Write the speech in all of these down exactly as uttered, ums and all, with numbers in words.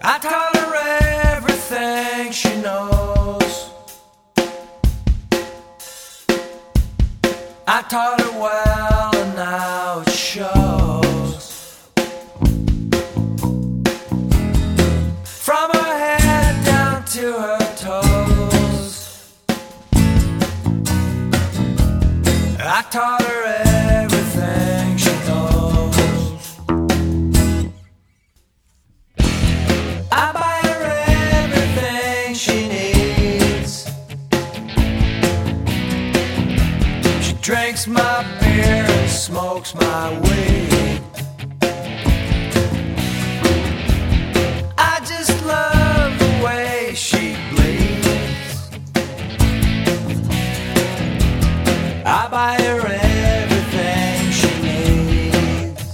I taught her everything she knows. I taught her well, and now it shows. From her head down to her toes, I taught her everything she knows. I buy her everything she needs. She drinks my beer and smokes my weed. I just love the way she bleeds. I buy her everything she needs.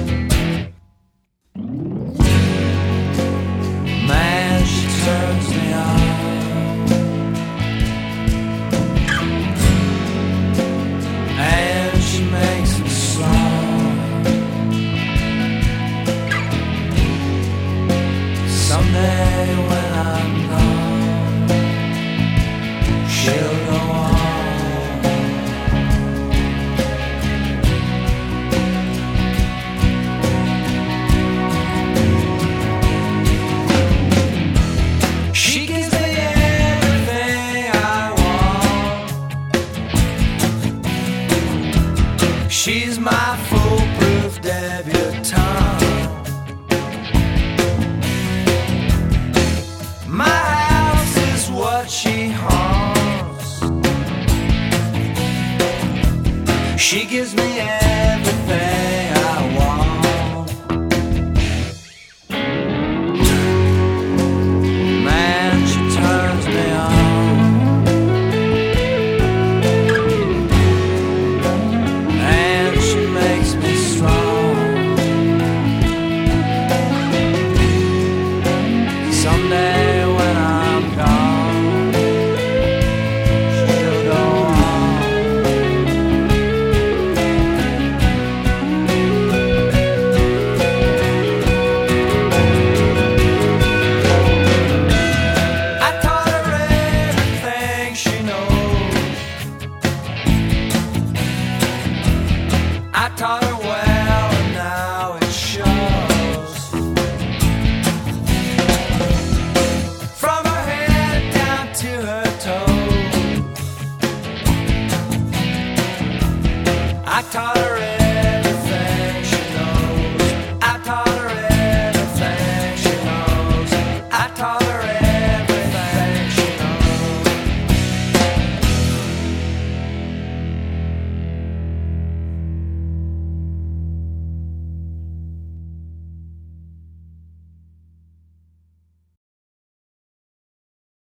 Man, she turns me on. And she makes me song. Someday when I'm gone, she'll go on. She gives me everything I want. She's my foolproof debutante. My house is what she haunts. She gives me